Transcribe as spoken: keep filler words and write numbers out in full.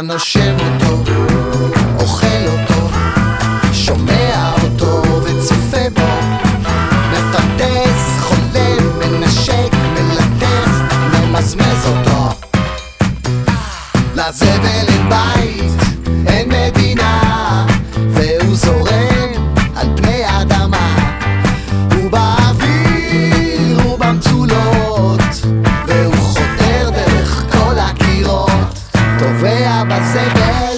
נושם אותו, אוכל אותו, שומע אותו וצופה בו, מפנטז, חולם, מנשק, מלטף, ממזמז אותו. לזבל אין בית, אין מדינה, והוא זורם על פני האדמה. הוא באוויר, הוא במצולות, והוא חותר דרך כל הקירות, טובע בזבל